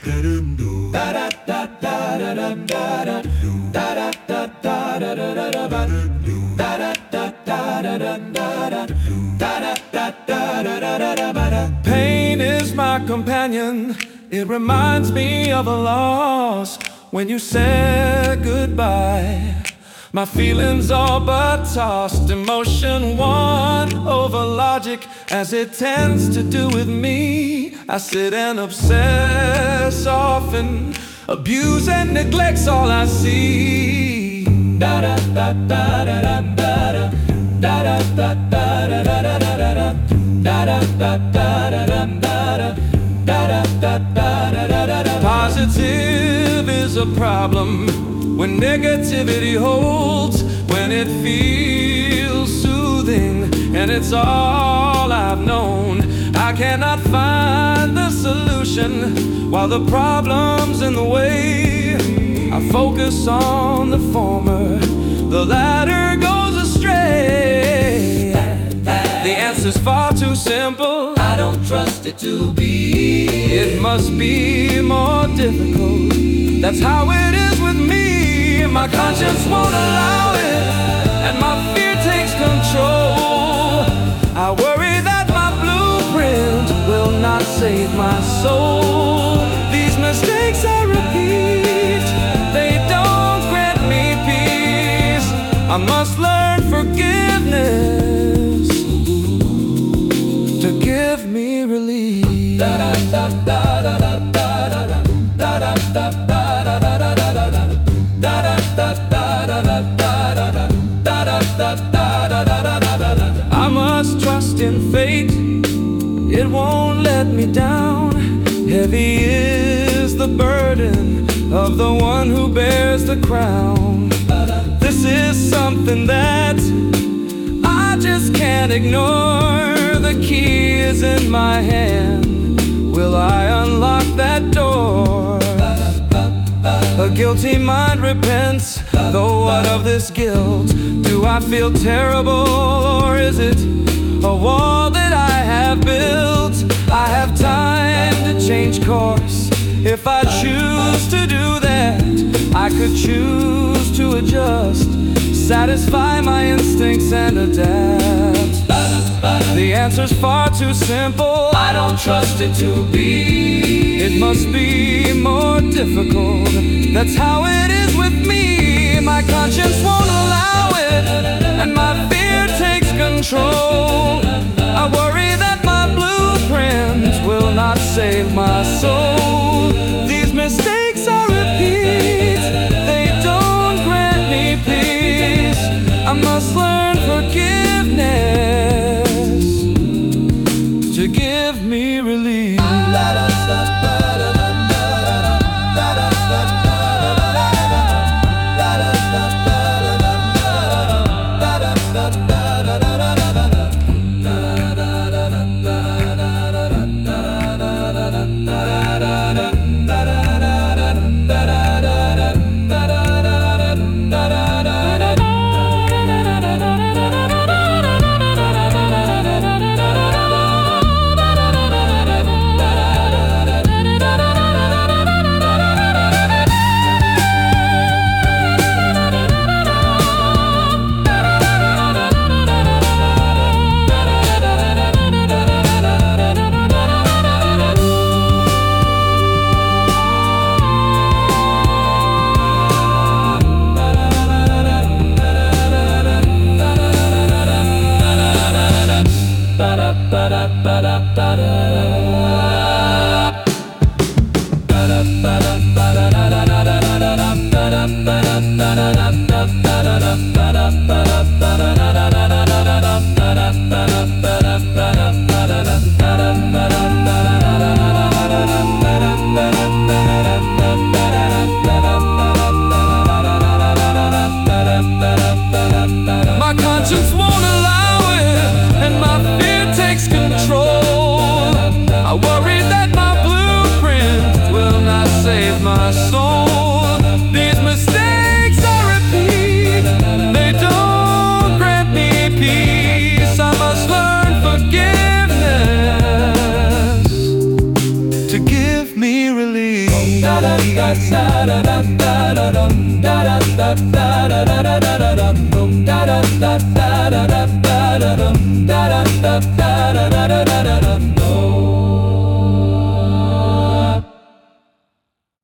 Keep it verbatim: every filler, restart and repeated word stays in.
Pain is my companion. It reminds me of a loss when you said goodbye. My feelings all but tossed, emotion won over logic, as it tends to do with me. I sit and obsess often, abuse and neglect's all I see. Da da da da da da da da da da da da da da da da da da da da. Positive is a problem when negativity holds, when it feels soothing and it's all I've known. I cannot find the solution while the problem's in the way. I focus on the former, the latter goes astray. The answer's far too simple, I don't trust it to be. It must be more difficult, that's how it is with me. My conscience won't allow it, and my fear takes control. I worry that my blueprint will not save my soul. These mistakes I repeat, they don't grant me peace. I must learn forgiveness to give me relief. Da da da da da da da da da da da. I must trust in fate, it won't let me down. Heavy is the burden of the one who bears the crown. This is something that I just can't ignore. The key is in my hand, will I unlock that door? A guilty mind repents, though what of this guilt? Do I feel terrible, or is it a wall that I have built? I have time to change course if I choose to do that. I could choose to adjust, satisfy my instincts and adapt. The answer's far too simple, I don't trust it to be. It must be more difficult, that's how it is with me. My conscience won't allow it, and my fear takes control. I worry that my blueprint will not save my soul. These mistakes I repeat, they don't grant me peace. I must learn forgiveness to give me relief. My conscience won't allow it, and my fear takes control. I worry that my blueprint will not save my soul. These mistakes I repeat, they don't grant me peace. I must learn forgiveness to give me relief. No.